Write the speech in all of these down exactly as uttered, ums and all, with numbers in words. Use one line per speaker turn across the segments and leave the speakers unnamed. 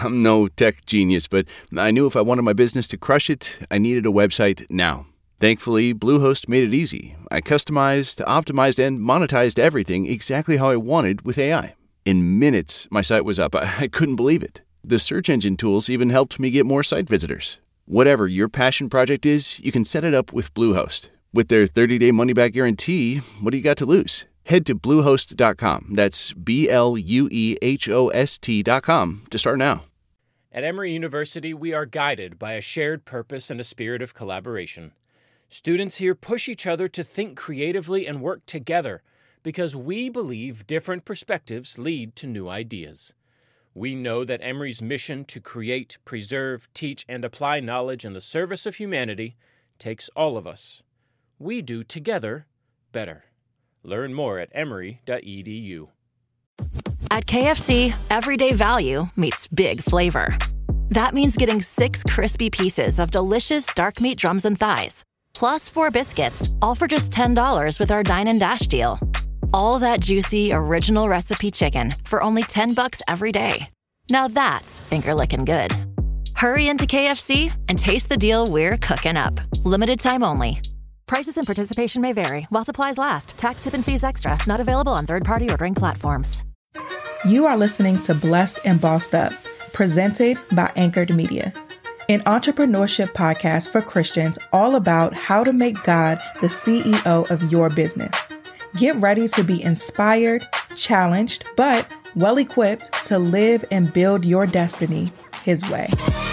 I'm no tech genius, but I knew if I wanted my business to crush it, I needed a website now. Thankfully, Bluehost made it easy. I customized, optimized, and monetized everything exactly how I wanted with A I. In minutes, my site was up. I, I couldn't believe it. The search engine tools even helped me get more site visitors. Whatever your passion project is, you can set it up with Bluehost. With their thirty-day money-back guarantee, what do you got to lose? Head to bluehost dot com. That's B L U E H O S T dot com to start now.
At Emory University, we are guided by a shared purpose and a spirit of collaboration. Students here push each other to think creatively and work together because we believe different perspectives lead to new ideas. We know that Emory's mission to create, preserve, teach, and apply knowledge in the service of humanity takes all of us. We do together better. Learn more at emory dot e d u.
At K F C, everyday value meets big flavor. That means getting six crispy pieces of delicious dark meat drums and thighs, plus four biscuits, all for just ten dollars with our Dine and Dash deal. All that juicy, original recipe chicken for only ten bucks every day. Now that's finger-licking good. Hurry into K F C and taste the deal we're cooking up. Limited time only. Prices and participation may vary while supplies last. Tax, tip, and fees extra. Not available on third-party ordering platforms.
You are listening to Blessed and Bossed Up, presented by Anchored Media, an entrepreneurship podcast for Christians all about how to make God the C E O of your business. Get ready to be inspired, challenged, but well-equipped to live and build your destiny His way.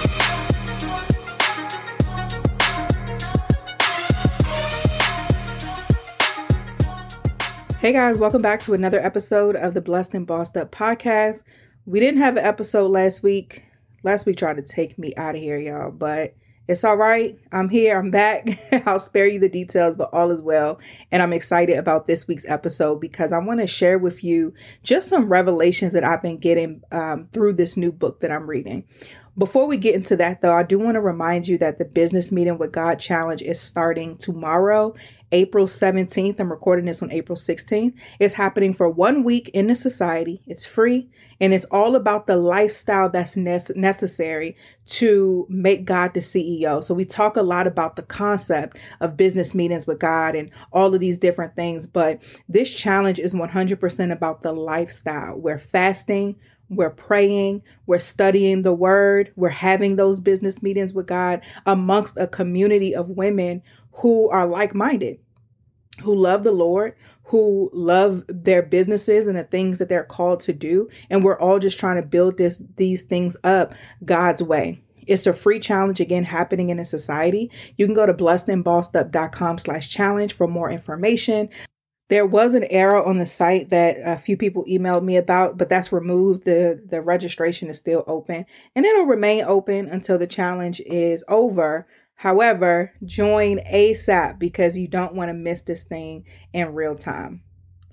Hey guys, welcome back to another episode of the Blessed and Bossed Up podcast. We didn't have an episode last week. Last week tried to take me out of here, y'all, but it's all right. I'm here. I'm back. I'll spare you the details, but all is well. And I'm excited about this week's episode because I want to share with you just some revelations that I've been getting um, through this new book that I'm reading. Before we get into that, though, I do want to remind you that the Business Meeting with God Challenge is starting tomorrow, April seventeenth. I'm recording this on April sixteenth. It's happening for one week in the society. It's free, and it's all about the lifestyle that's ne- necessary to make God the C E O. So we talk a lot about the concept of business meetings with God and all of these different things, but this challenge is one hundred percent about the lifestyle. We're fasting, we're praying, we're studying the word, we're having those business meetings with God amongst a community of women who are like-minded, who love the Lord, who love their businesses and the things that they're called to do. And we're all just trying to build this, these things up God's way. It's a free challenge, again, happening in a society. You can go to blessed and bossed up dot com slash challenge for more information. There was an error on the site that a few people emailed me about, but that's removed. The, the registration is still open and it'll remain open until the challenge is over. However, join ASAP because you don't want to miss this thing in real time.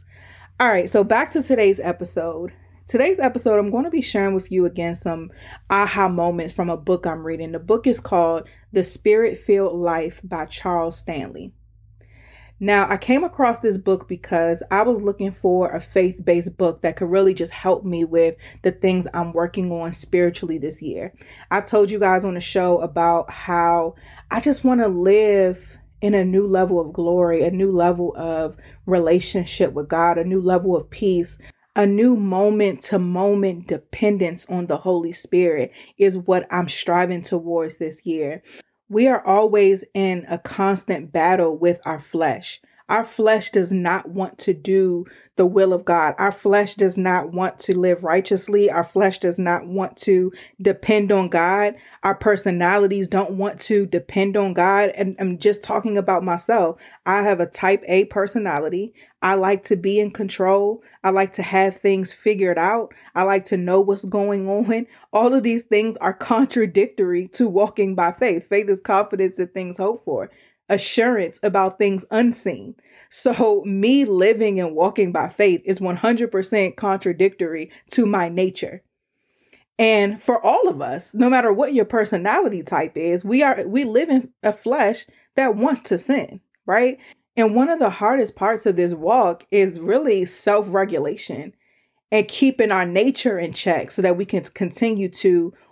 All right, so back to today's episode. Today's episode, I'm going to be sharing with you again some aha moments from a book I'm reading. The book is called The Spirit-Filled Life by Charles Stanley. Now, I came across this book because I was looking for a faith-based book that could really just help me with the things I'm working on spiritually this year. I've told you guys on the show about how I just want to live in a new level of glory, a new level of relationship with God, a new level of peace, a new moment-to-moment dependence on the Holy Spirit is what I'm striving towards this year. We are always in a constant battle with our flesh. Our flesh does not want to do the will of God. Our flesh does not want to live righteously. Our flesh does not want to depend on God. Our personalities don't want to depend on God. And I'm just talking about myself. I have a type A personality. I like to be in control. I like to have things figured out. I like to know what's going on. All of these things are contradictory to walking by faith. Faith is confidence in things hoped for, assurance about things unseen. So me living and walking by faith is one hundred percent contradictory to my nature. And for all of us, no matter what your personality type is, we are we live in a flesh that wants to sin, right? And one of the hardest parts of this walk is really self-regulation and keeping our nature in check so that we can continue to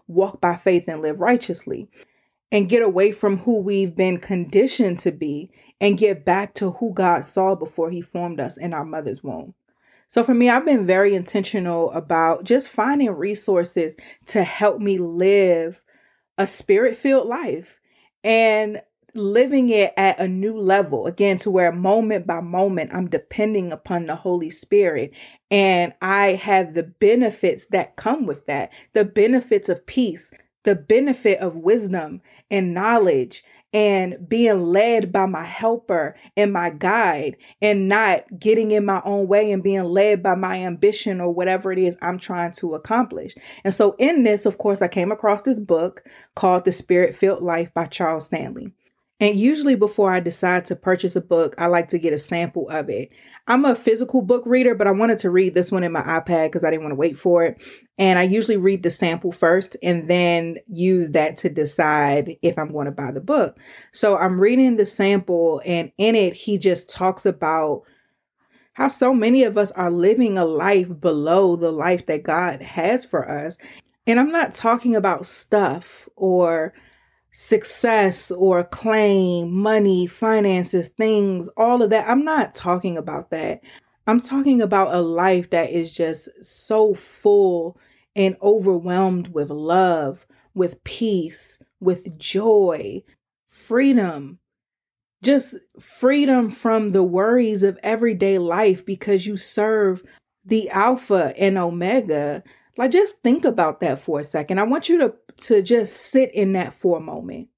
walk by faith and live righteously, and get away from who we've been conditioned to be and get back to who God saw before he formed us in our mother's womb. So for me, I've been very intentional about just finding resources to help me live a spirit-filled life and living it at a new level, again, to where moment by moment, I'm depending upon the Holy Spirit. And I have the benefits that come with that, the benefits of peace, the benefit of wisdom and knowledge, and being led by my helper and my guide, and not getting in my own way and being led by my ambition or whatever it is I'm trying to accomplish. And so in this, of course, I came across this book called The Spirit-Filled Life by Charles Stanley. And usually before I decide to purchase a book, I like to get a sample of it. I'm a physical book reader, but I wanted to read this one in my iPad because I didn't want to wait for it. And I usually read the sample first and then use that to decide if I'm going to buy the book. So I'm reading the sample, and in it, he just talks about how so many of us are living a life below the life that God has for us. And I'm not talking about stuff or success or acclaim, money, finances, things, all of that. I'm not talking about that. I'm talking about a life that is just so full and overwhelmed with love, with peace, with joy, freedom, just freedom from the worries of everyday life because you serve the Alpha and Omega. Like, just think about that for a second. I want you to, to just sit in that for a moment.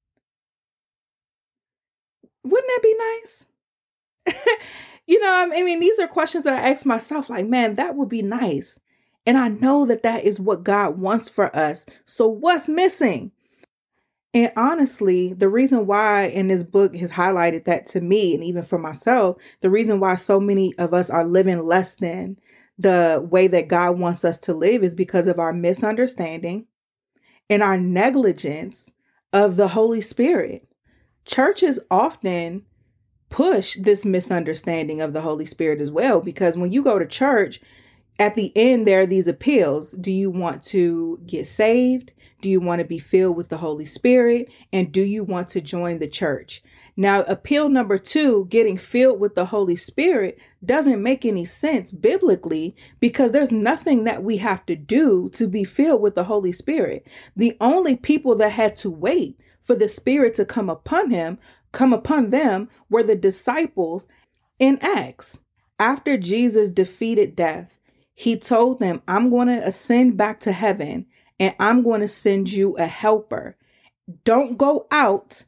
Wouldn't that be nice? You know, I mean, these are questions that I ask myself, like, man, that would be nice. And I know that that is what God wants for us. So what's missing? And honestly, the reason why in this book has highlighted that to me, and even for myself, the reason why so many of us are living less than the way that God wants us to live is because of our misunderstanding and our negligence of the Holy Spirit. Churches often push this misunderstanding of the Holy Spirit as well, because when you go to church, at the end, there are these appeals. Do you want to get saved? Do you want to be filled with the Holy Spirit? And do you want to join the church? Now, appeal number two, getting filled with the Holy Spirit, doesn't make any sense biblically because there's nothing that we have to do to be filled with the Holy Spirit. The only people that had to wait for the Spirit to come upon him, come upon them, were the disciples in Acts. After Jesus defeated death, he told them, I'm going to ascend back to heaven and I'm going to send you a helper. Don't go out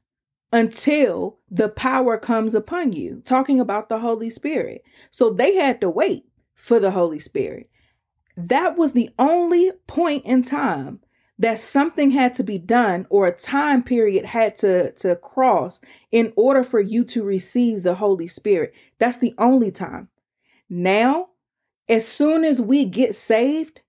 until the power comes upon you, talking about the Holy Spirit. So they had to wait for the Holy Spirit. That was the only point in time that something had to be done or a time period had to, to cross in order for you to receive the Holy Spirit. That's the only time. Now, as soon as we get saved,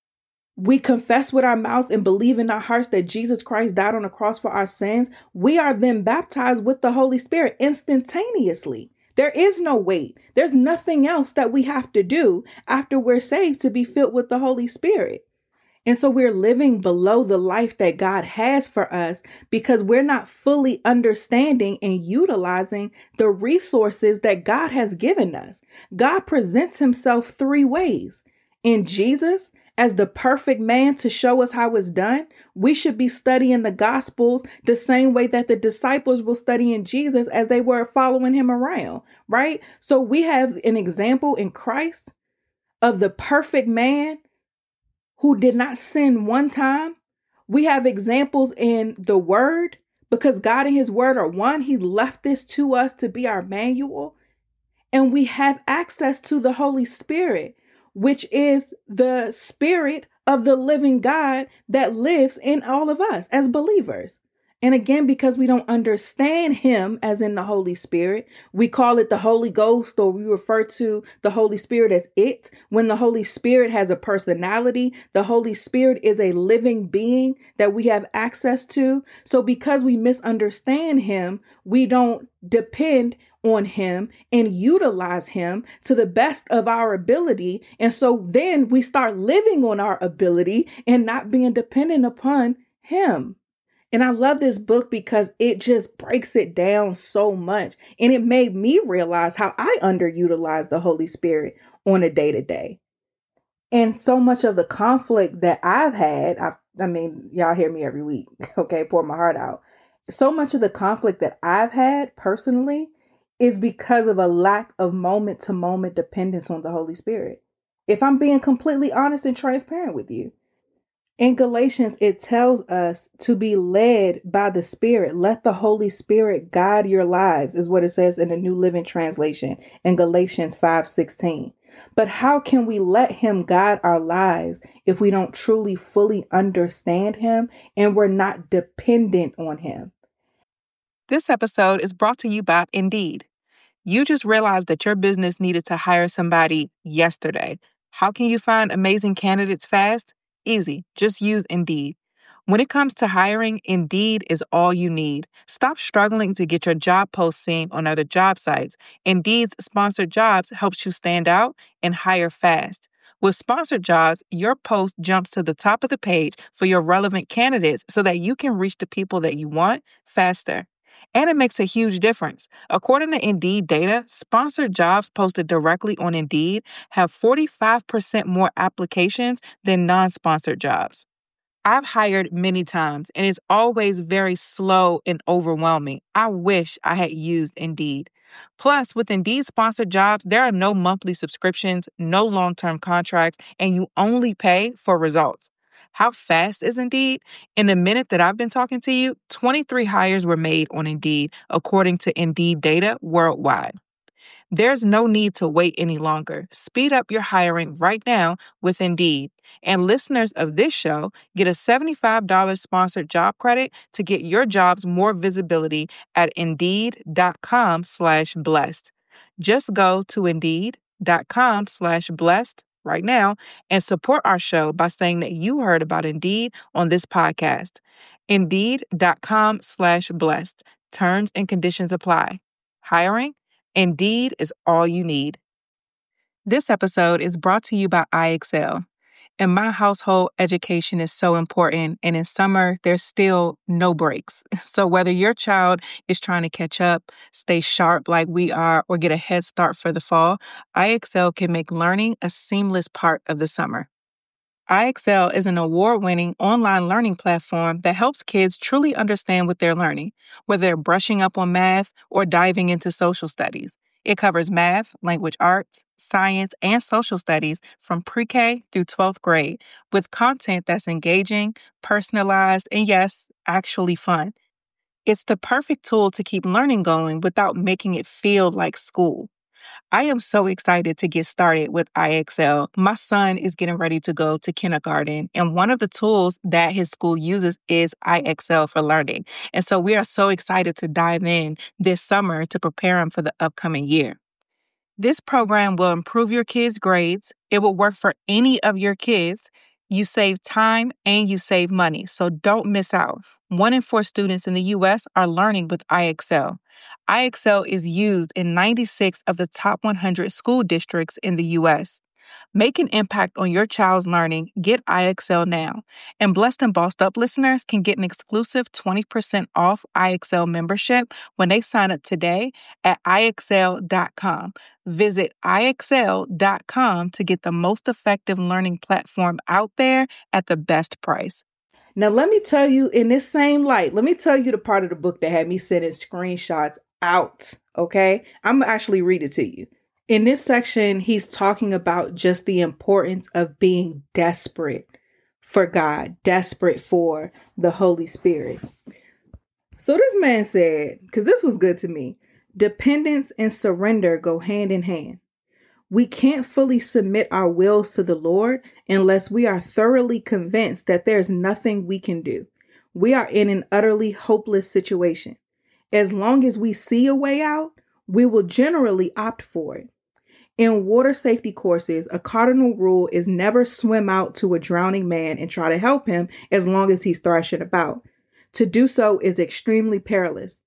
we confess with our mouth and believe in our hearts that Jesus Christ died on the cross for our sins. We are then baptized with the Holy Spirit instantaneously. There is no wait. There's nothing else that we have to do after we're saved to be filled with the Holy Spirit. And so we're living below the life that God has for us because we're not fully understanding and utilizing the resources that God has given us. God presents himself three ways. In Jesus, as the perfect man to show us how it's done, we should be studying the Gospels the same way that the disciples were studying Jesus as they were following him around, right? So we have an example in Christ of the perfect man who did not sin one time. We have examples in the Word because God and his Word are one. He left this to us to be our manual. And we have access to the Holy Spirit, which is the Spirit of the living God that lives in all of us as believers. And again, because we don't understand him as in the Holy Spirit, we call it the Holy Ghost, or we refer to the Holy Spirit as it. When the Holy Spirit has a personality, the Holy Spirit is a living being that we have access to. So because we misunderstand him, we don't depend on him and utilize him to the best of our ability. And so then we start living on our ability and not being dependent upon him. And I love this book because it just breaks it down so much. And it made me realize how I underutilize the Holy Spirit on a day to day. And so much of the conflict that I've had, I, I mean, y'all hear me every week, okay, pour my heart out. So much of the conflict that I've had personally is because of a lack of moment to moment dependence on the Holy Spirit. If I'm being completely honest and transparent with you. In Galatians, it tells us to be led by the Spirit. Let the Holy Spirit guide your lives, is what it says in the New Living Translation in Galatians five sixteen. But how can we let him guide our lives if we don't truly fully understand him and we're not dependent on him?
This episode is brought to you by Indeed. You just realized that your business needed to hire somebody yesterday. How can you find amazing candidates fast? Easy. Just use Indeed. When it comes to hiring, Indeed is all you need. Stop struggling to get your job post seen on other job sites. Indeed's sponsored jobs helps you stand out and hire fast. With sponsored jobs, your post jumps to the top of the page for your relevant candidates so that you can reach the people that you want faster. And it makes a huge difference. According to Indeed data, sponsored jobs posted directly on Indeed have forty-five percent more applications than non-sponsored jobs. I've hired many times, and it's always very slow and overwhelming. I wish I had used Indeed. Plus, with Indeed sponsored jobs, there are no monthly subscriptions, no long-term contracts, and you only pay for results. How fast is Indeed? In the minute that I've been talking to you, twenty-three hires were made on Indeed, according to Indeed data worldwide. There's no need to wait any longer. Speed up your hiring right now with Indeed. And listeners of this show get a seventy-five dollars sponsored job credit to get your jobs more visibility at Indeed.com slash blessed. Just go to Indeed.com slash blessed right now and support our show by saying that you heard about Indeed on this podcast. Indeed.com slash blessed. Terms and conditions apply. Hiring? Indeed is all you need. This episode is brought to you by I Excel. In my household, education is so important, and in summer, there's still no breaks. So whether your child is trying to catch up, stay sharp like we are, or get a head start for the fall, I Excel can make learning a seamless part of the summer. I Excel is an award-winning online learning platform that helps kids truly understand what they're learning, whether they're brushing up on math or diving into social studies. It covers math, language arts, science, and social studies from pre-K through twelfth grade with content that's engaging, personalized, and yes, actually fun. It's the perfect tool to keep learning going without making it feel like school. I am so excited to get started with I Excel. My son is getting ready to go to kindergarten, and one of the tools that his school uses is I Excel for Learning. And so we are so excited to dive in this summer to prepare him for the upcoming year. This program will improve your kids' grades. It will work for any of your kids. You save time and you save money, so don't miss out. One in four students in the U S are learning with I Excel. I Excel is used in ninety-six of the top one hundred school districts in the U S. Make an impact on your child's learning. Get I Excel now. And Blessed and Bossed Up listeners can get an exclusive twenty percent off I Excel membership when they sign up today at I Excel dot com. Visit I Excel dot com to get the most effective learning platform out there at the best price.
Now, let me tell you in this same light, let me tell you the part of the book that had me sending screenshots out, okay? I'm going to actually read it to you. In this section, he's talking about just the importance of being desperate for God, desperate for the Holy Spirit. So this man said, because this was good to me, dependence and surrender go hand in hand. We can't fully submit our wills to the Lord unless we are thoroughly convinced that there's nothing we can do. We are in an utterly hopeless situation. As long as we see a way out, we will generally opt for it. In water safety courses, a cardinal rule is never swim out to a drowning man and try to help him as long as he's thrashing about. To do so is extremely perilous.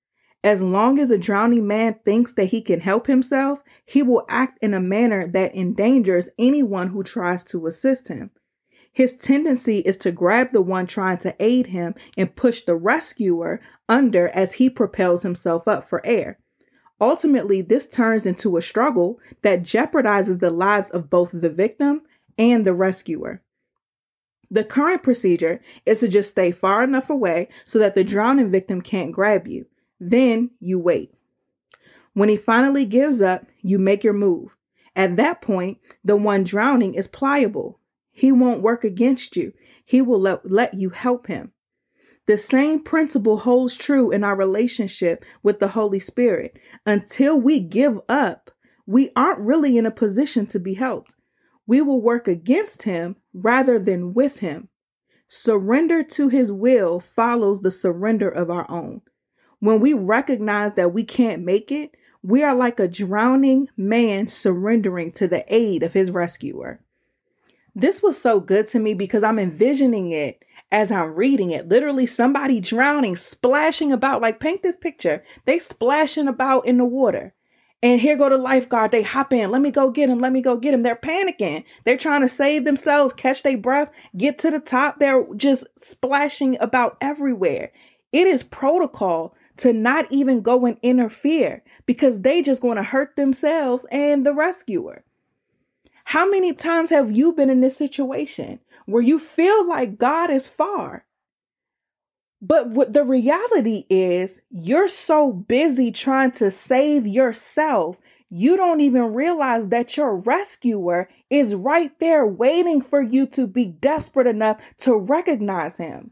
As long as a drowning man thinks that he can help himself, he will act in a manner that endangers anyone who tries to assist him. His tendency is to grab the one trying to aid him and push the rescuer under as he propels himself up for air. Ultimately, this turns into a struggle that jeopardizes the lives of both the victim and the rescuer. The current procedure is to just stay far enough away so that the drowning victim can't grab you. Then you wait. When he finally gives up, you make your move. At that point, the one drowning is pliable. He won't work against you. He will let, let you help him. The same principle holds true in our relationship with the Holy Spirit. Until we give up, we aren't really in a position to be helped. We will work against him rather than with him. Surrender to his will follows the surrender of our own. When we recognize that we can't make it, we are like a drowning man surrendering to the aid of his rescuer. This was so good to me because I'm envisioning it as I'm reading it. Literally somebody drowning, splashing about, like paint this picture. They splashing about in the water. And here go the lifeguard. They hop in. Let me go get him. Let me go get him. They're panicking. They're trying to save themselves, catch their breath, get to the top. They're just splashing about everywhere. It is protocol to not even go and interfere because they just going to hurt themselves and the rescuer. How many times have you been in this situation where you feel like God is far? But what the reality is, you're so busy trying to save yourself, you don't even realize that your rescuer is right there waiting for you to be desperate enough to recognize him.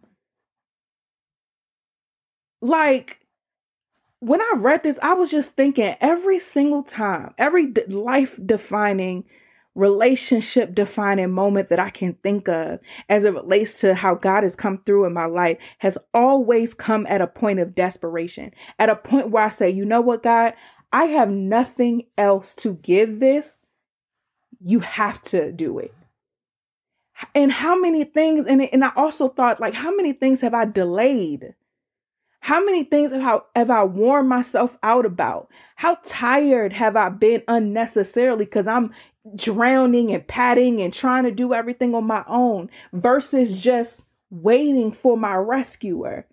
Like, when I read this, I was just thinking every single time, every life-defining relationship defining moment that I can think of as it relates to how God has come through in my life has always come at a point of desperation, at a point where I say, you know what, God, I have nothing else to give this. You have to do it. And how many things, and, and I also thought, like, how many things have I delayed? How many things have I, have I worn myself out about? How tired have I been unnecessarily because I'm drowning and padding and trying to do everything on my own versus just waiting for my rescuer?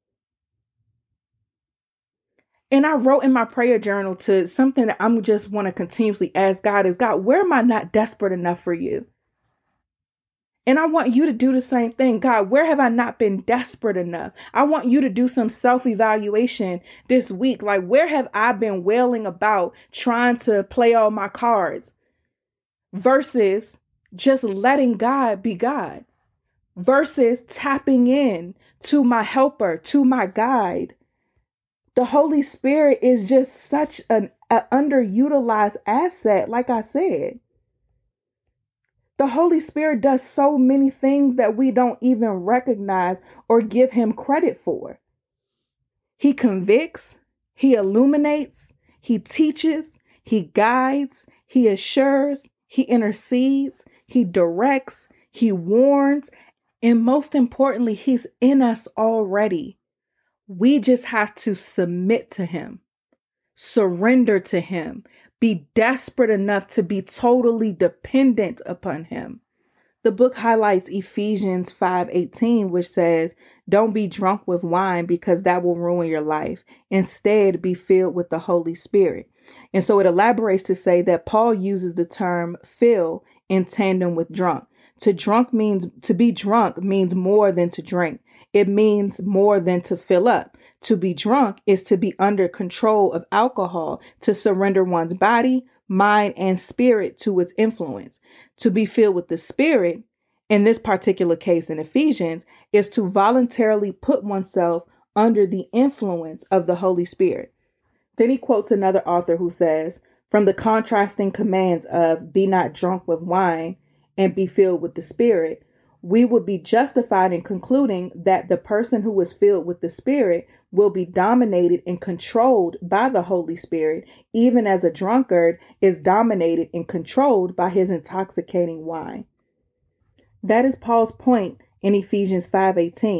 And I wrote in my prayer journal to something that I'm just want to continuously ask God is, God, where am I not desperate enough for you? And I want you to do the same thing. God, where have I not been desperate enough? I want you to do some self-evaluation this week. Like, where have I been wailing about trying to play all my cards versus just letting God be God, versus tapping in to my helper, to my guide. The Holy Spirit is just such an, an underutilized asset, like I said. The Holy Spirit does so many things that we don't even recognize or give him credit for. He convicts, he illuminates, he teaches, he guides, he assures, he intercedes, he directs, he warns, and most importantly, he's in us already. We just have to submit to him, surrender to him, be desperate enough to be totally dependent upon him. The book highlights Ephesians five eighteen, which says, don't be drunk with wine because that will ruin your life. Instead, be filled with the Holy Spirit. And so it elaborates to say that Paul uses the term fill in tandem with drunk. To drunk means to be drunk means more than to drink. It means more than to fill up. To be drunk is to be under control of alcohol, to surrender one's body, mind, and spirit to its influence. To be filled with the Spirit, in this particular case in Ephesians, is to voluntarily put oneself under the influence of the Holy Spirit. Then he quotes another author who says, from the contrasting commands of be not drunk with wine and be filled with the Spirit, we would be justified in concluding that the person who is filled with the Spirit will be dominated and controlled by the Holy Spirit, even as a drunkard is dominated and controlled by his intoxicating wine. That is Paul's point in Ephesians five eighteen.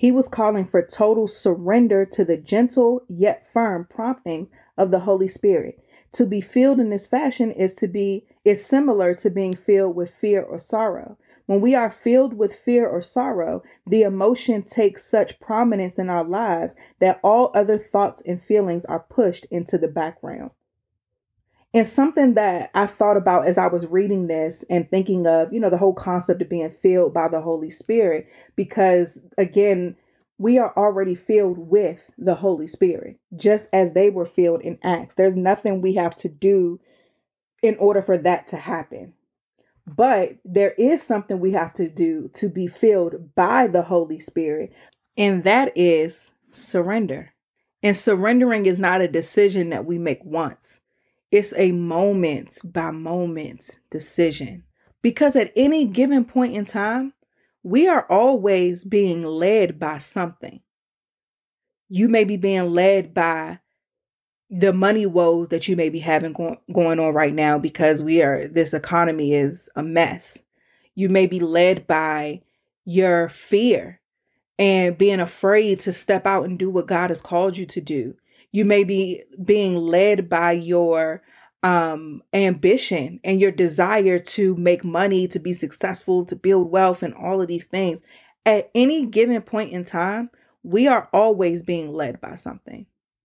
He was calling for total surrender to the gentle yet firm promptings of the Holy Spirit. To be filled in this fashion is to be is similar to being filled with fear or sorrow. When we are filled with fear or sorrow, the emotion takes such prominence in our lives that all other thoughts and feelings are pushed into the background. And something that I thought about as I was reading this and thinking of, you know, the whole concept of being filled by the Holy Spirit, because again, we are already filled with the Holy Spirit, just as they were filled in Acts. There's nothing we have to do in order for that to happen. But there is something we have to do to be filled by the Holy Spirit, and that is surrender. And surrendering is not a decision that we make once. It's a moment by moment decision, because at any given point in time, we are always being led by something. You may be being led by the money woes that you may be having go- going on right now, because we are, this economy is a mess. You may be led by your fear and being afraid to step out and do what God has called you to do. You may be being led by your um, ambition and your desire to make money, to be successful, to build wealth, and all of these things. At any given point in time, we are always being led by something.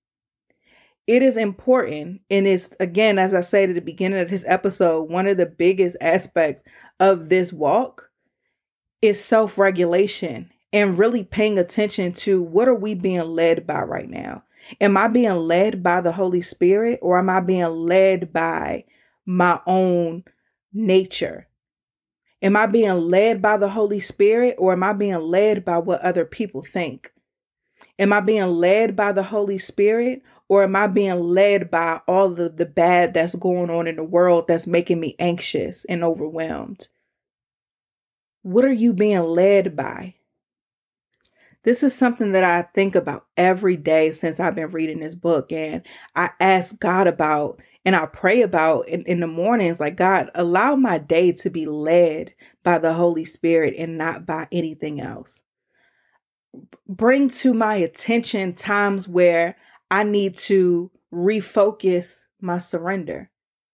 It is important, and it's, again, as I said at the beginning of this episode, one of the biggest aspects of this walk is self-regulation and really paying attention to what are we being led by right now. Am I being led by the Holy Spirit, or am I being led by my own nature? Am I being led by the Holy Spirit, or am I being led by what other people think? Am I being led by the Holy Spirit, or am I being led by all of the bad that's going on in the world that's making me anxious and overwhelmed? What are you being led by? This is something that I think about every day since I've been reading this book. And I ask God about, and I pray about in, in the mornings, like, God, allow my day to be led by the Holy Spirit and not by anything else. Bring to my attention times where I need to refocus my surrender.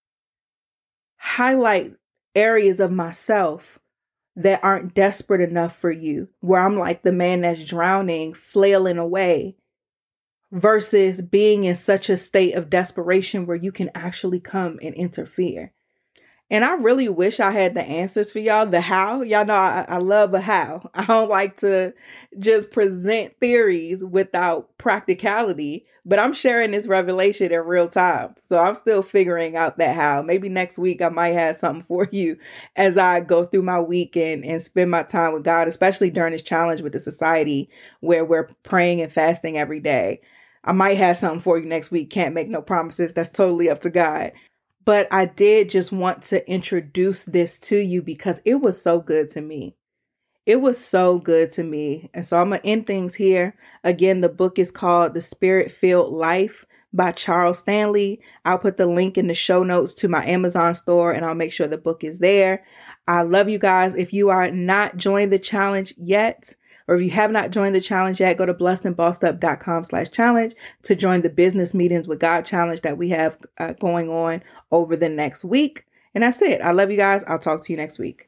Highlight areas of myself that aren't desperate enough for you, where I'm like the man that's drowning, flailing away, versus being in such a state of desperation where you can actually come and interfere. And I really wish I had the answers for y'all, the how. Y'all know I, I love a how. I don't like to just present theories without practicality, but I'm sharing this revelation in real time. So I'm still figuring out that how. Maybe next week I might have something for you as I go through my week and, and spend my time with God, especially during this challenge with the society where we're praying and fasting every day. I might have something for you next week. Can't make no promises. That's totally up to God. But I did just want to introduce this to you because it was so good to me. It was so good to me. And so I'm going to end things here. Again, the book is called The Spirit-Filled Life by Charles Stanley. I'll put the link in the show notes to my Amazon store, and I'll make sure the book is there. I love you guys. If you are not joined the challenge yet, or if you have not joined the challenge yet, go to blessed and bossed up dot com slash challenge to join the Business Meetings with God challenge that we have uh, going on over the next week. And that's it. I love you guys. I'll talk to you next week.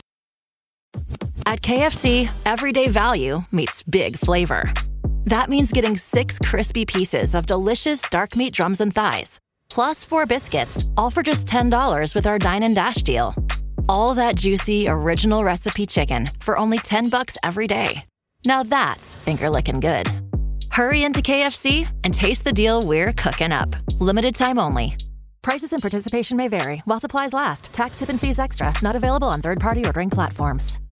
At K F C, everyday value meets big flavor. That means getting six crispy pieces of delicious dark meat drums and thighs, plus four biscuits, all for just ten dollars with our Dine and Dash deal. All that juicy, original recipe chicken for only ten bucks every day. Now that's finger-licking good. Hurry into K F C and taste the deal we're cooking up. Limited time only. Prices and participation may vary while supplies last. Tax, tip, and fees extra. Not available on third-party ordering platforms.